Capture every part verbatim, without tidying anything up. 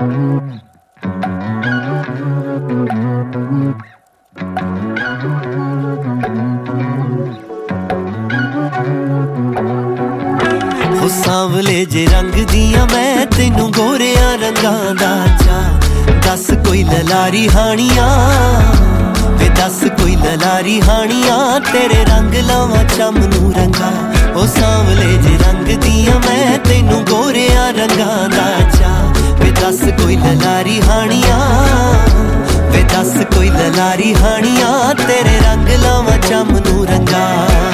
हो सांवले जे रंग दियां मैं तेनू गोरियां रंगां दा चा दस कोई ललारी हानियां वे दस कोई ललारी हानियां तेरे रंग लावां चमनू रंगा ओ सांवले जे रंग दियां मैं तेनू गोरियां रंगां दा चा वे दस कोई ललारी हानियां वे दस कोई ललारी हानियां तेरे रंग लावां चमनू रंगा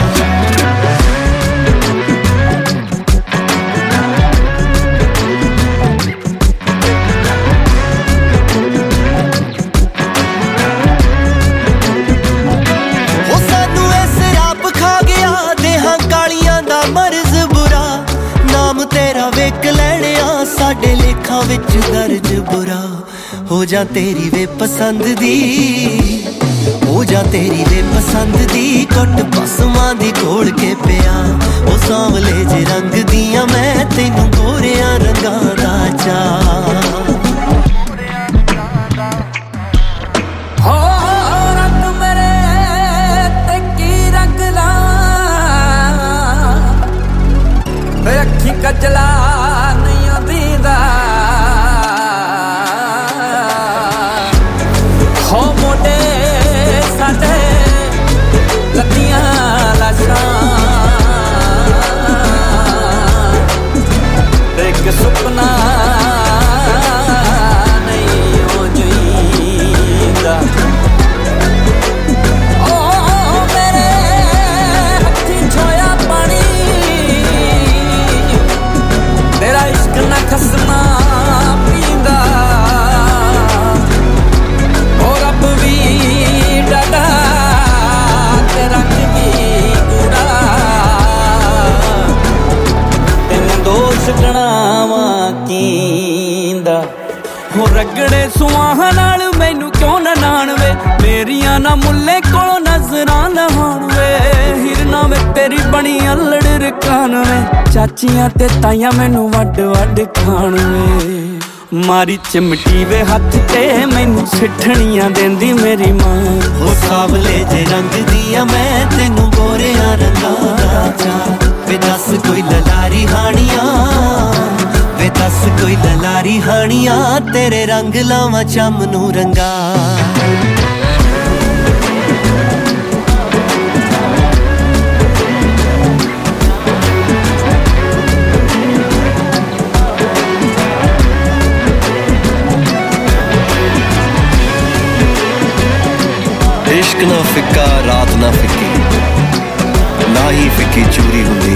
साडे लेखा विच दर्ज बुरा हो जा तेरी वे पसंद दी हो जा तेरी वे पसंद दी कुट पसमां दी कोल के पिया ओ सांवले जे रंग दियां मैं तेनू गोरियां रंगां दा चा हो रंग मेरे ते की रंग ला वे अखी कजला हो मोटे साडे लत्तियां लाशां एक सुपना नहीं हो जाईंदा ओ मेरे हत्थी छोया पानी तेरा इश्क ना खसमा पींदा हो रगड़े सुआहां नाल मैनू क्यों ना नाण वे मेरियां ना मुल्ले कोलों नजरां लहाण वे हिरना वे तेरी बनी अल्लड़ रकान वे चाचियां ते ताइयां मैनू वड वड खाण वे मारी चिमटी वे हथ ते मैनू सिठणियां देंदी मेरी मां हो सांवले जे रंग दियां मैं तेनू गोरियां रंगां दा चा वे दस कोई ललारी हानियां वे दस कोई ललारी हानियां तेरे रंग लावां चमनू रंगा इश्क ना फिक्का रात ना फिक्की ना ही फिक्की चूरी हुंदी